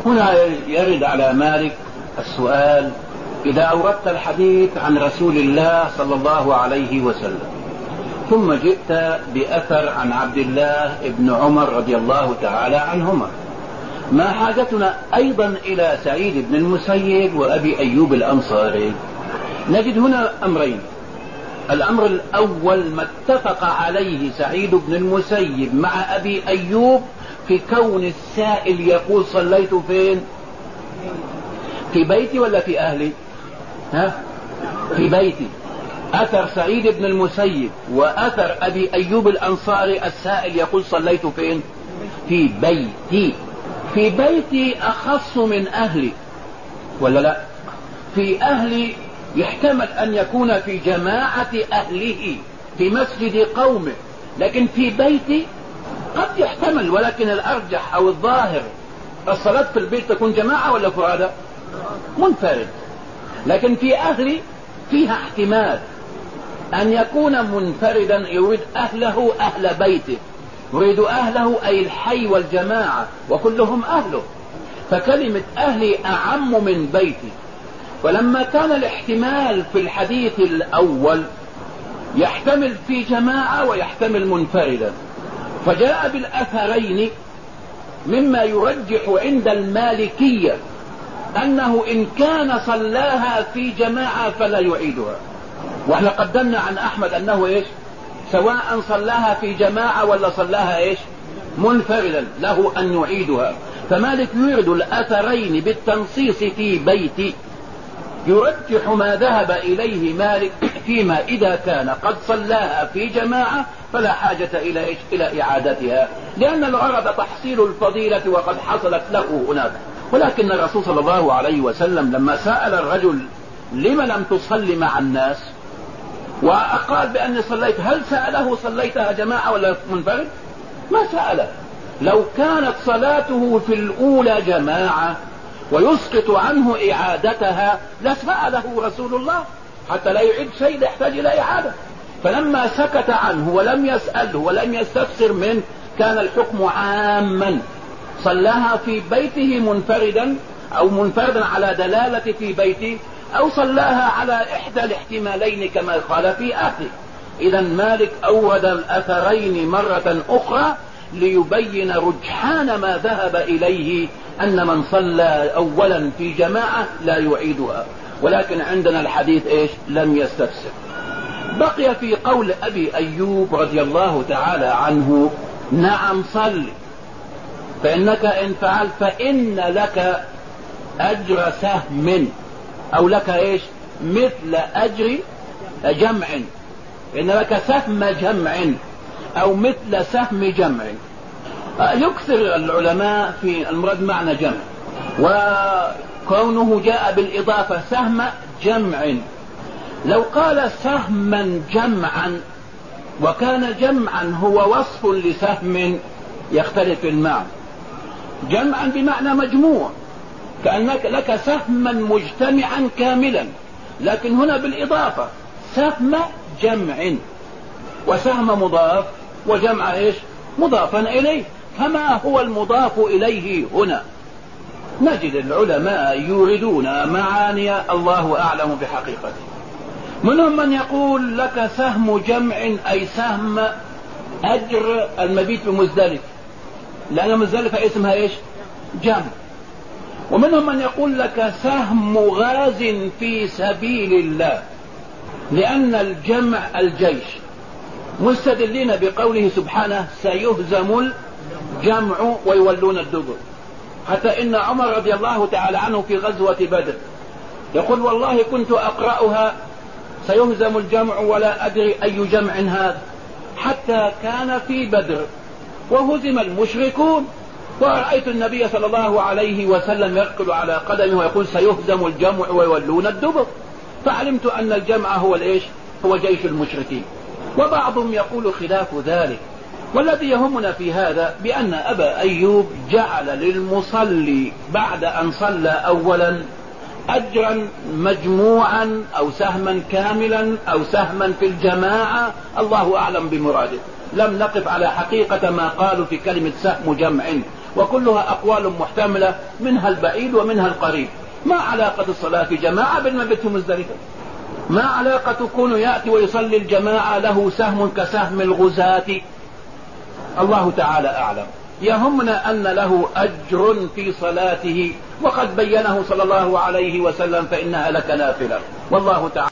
هنا يرد على مالك السؤال: إذا أوردت الحديث عن رسول الله صلى الله عليه وسلم ثم جئت بأثر عن عبد الله بن عمر رضي الله تعالى عنهما، ما حاجتنا أيضا إلى سعيد بن المسيب وأبي أيوب الأنصاري؟ نجد هنا أمرين. الأمر الأول ما اتفق عليه سعيد بن المسيب مع أبي أيوب في كون السائل يقول صليت فين؟ في بيتي ولا في أهلي؟ في بيتي. أثر سعيد بن المسيب وأثر أبي أيوب الأنصاري السائل يقول صليت فين؟ في بيتي. في بيتي أخص من أهلي ولا لا؟ في أهلي يحتمل أن يكون في جماعة أهله في مسجد قومه، لكن في بيتي قد يحتمل، ولكن الأرجح أو الظاهر الصلاة في البيت تكون جماعة ولا فرادى؟ منفرد. لكن في أهلي فيها احتمال أن يكون منفردا يريد أهله أهل بيته، يريد أهله أي الحي والجماعة وكلهم أهله، فكلمة أهلي أعم من بيتي. ولما كان الاحتمال في الحديث الأول يحتمل في جماعة ويحتمل منفردا، فجاء بالأثرين مما يرجح عند المالكية أنه إن كان صلاها في جماعة فلا يعيدها. واحنا قدمنا عن أحمد أنه إيش؟ سواء صلاها في جماعة ولا صلاها إيش؟ منفردا له أن يعيدها. فمالك يرد الأثرين بالتنصيص في بيتي، يرجح ما ذهب إليه مالك فيما إذا كان قد صلاها في جماعة فلا حاجة إلى إيش؟ إلى إعادتها، لأن الغرض تحصيل الفضيلة وقد حصلت له هناك. ولكن الرسول صلى الله عليه وسلم لما سأل الرجل لم لم تصلي مع الناس وقال بأني صليت، هل سأله صليتها جماعة ولا منفرد؟ ما سأله. لو كانت صلاته في الأولى جماعة ويسقط عنه إعادتها لسأله رسول الله حتى لا يعيد شيء يحتاج إلى إعادة. فلما سكت عنه ولم يسأله ولم يستفسر منه كان الحكم عاما، صلاها في بيته منفردا أو منفردا على دلالة في بيته، أو صلاها على إحدى الاحتمالين كما قال في أهله. إذا مالك أورد الأثرين مرة أخرى ليبين رجحان ما ذهب إليه أن من صلى أولا في جماعة لا يعيدها، ولكن عندنا الحديث إيش؟ لم يستفسر. بقي في قول أبي أيوب رضي الله تعالى عنه: نعم صل، فإنك إن فعلت فإن لك أجر سهم، أو لك إيش؟ مثل أجر جمع، إن لك سهم جمع أو مثل سهم جمع. يكثر العلماء في المراد معنى جمع، وكونه جاء بالإضافة سهم جمع. لو قال سهما جمعا وكان جمعا هو وصف لسهم يختلف المعنى. جمعا بمعنى مجموع، كأنك لك سهما مجتمعا كاملا، لكن هنا بالإضافة سهم جمع، وسهم مضاف وجمع إيش؟ مضافا إليه. فما هو المضاف إليه هنا؟ نجد العلماء يوردون معاني الله أعلم بحقيقته. منهم من يقول لك سهم جمع أي سهم أجر المبيت بمزدلفة، لأن مزدلفة اسمها إيش؟ جمع. ومنهم من يقول لك سهم غاز في سبيل الله، لأن الجمع الجيش، مستدلين بقوله سبحانه سيهزم الجمع ويولون الدبر. حتى إن عمر رضي الله تعالى عنه في غزوة بدر يقول: والله كنت أقرأها سيهزم الجمع ولا أدري أي جمع هذا، حتى كان في بدر وهزم المشركون، ورأيت النبي صلى الله عليه وسلم يركض على قدمه ويقول سيهزم الجمع ويولون الدبر، فعلمت أن الجمع هو الإيش؟ هو جيش المشركين. وبعضهم يقول خلاف ذلك. والذي يهمنا في هذا بأن أبا أيوب جعل للمصلي بعد أن صلى أولا أجرا مجموعا أو سهما كاملا أو سهما في الجماعة، الله أعلم بمراده. لم نقف على حقيقة ما قالوا في كلمة سهم جمع، وكلها أقوال محتملة، منها البعيد ومنها القريب. ما علاقة الصلاة جماعة بالمبيت في مزدلفة؟ ما علاقة كونه يأتي ويصلي الجماعة له سهم كسهم الغزاة؟ الله تعالى أعلم. يهمنا أن له أجر في صلاته، وقد بينه صلى الله عليه وسلم فإنها لك نافلة، والله تعالى